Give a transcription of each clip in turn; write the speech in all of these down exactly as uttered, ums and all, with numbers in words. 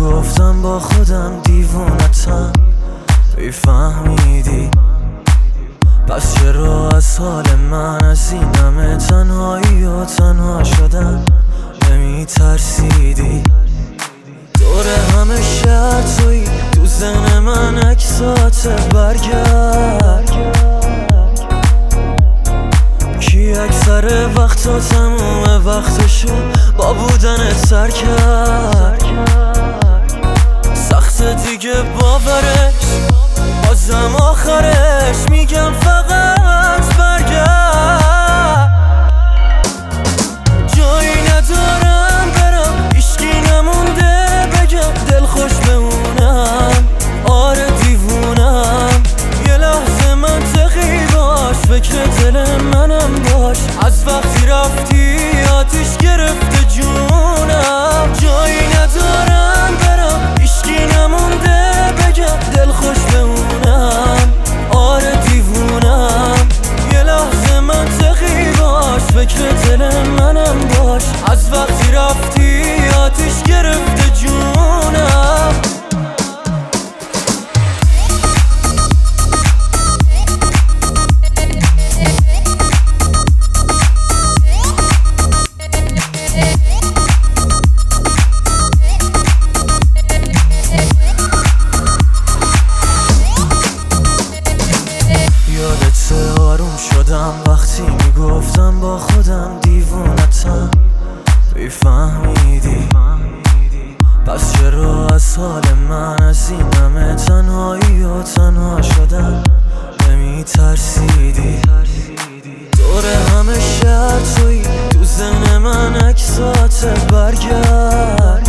میگفتم با خودم دیوونتم، میفهمیدی؟ پس چرا از حال من، از این همه تنهایی و تنها شدن نمیترسیدی؟ دور همه شهر توی، تو ذهن من عکسات برگرد. کی اکثر وقتا تموم وقتشو با بودن سر کرد. سخت دیگه باورش، بازم آخرش میگم فقط برگرد. جایی ندارم برم، هیچکی نمونده بگم دلخوش بمونم. آره دیوونم، یه لحظه منطقی باش، فکر دل منم باش. از وقتی رفتی آتیش گرفته جونم. جایی ندارم برم، هیچکی نمونده بگم دلخوش بمونم. آره دیوونم، یه لحظه منطقی باش، فکر دل منم باش. از وقتی رفتی آتیش گرفته جونم. یادت آروم شدم وقتی میگفتم با خودم دیوونتم، میفهمیدی؟ پس چرا از حال من، از این همه تنهایی و تنها شدن نمیترسیدی؟ دور همه شهر توی، تو ذهن من عکسات برگرد.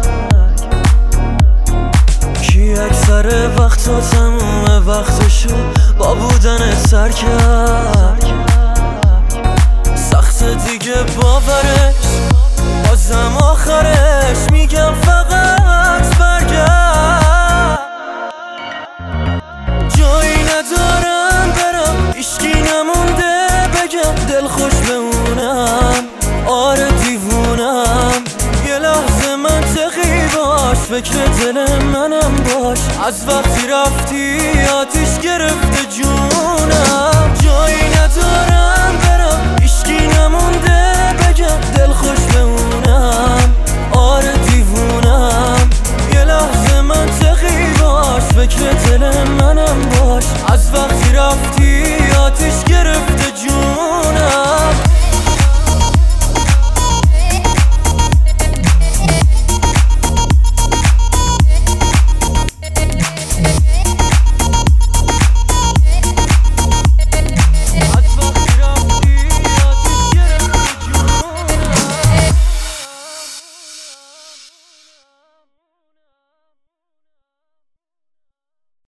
کی اکثر وقتا تموم وقتشو با بودن سر کرد. سخت دیگه باورش، بازم آخرش میگم فقط برگرد. جایی ندارم برم، هیچکی نمونده بگم دلخوش بمونم. آره دیوونم، یه لحظه منطقی باش، فکر دل منم باش. از وقتی رفتی آتیش گرفته جون.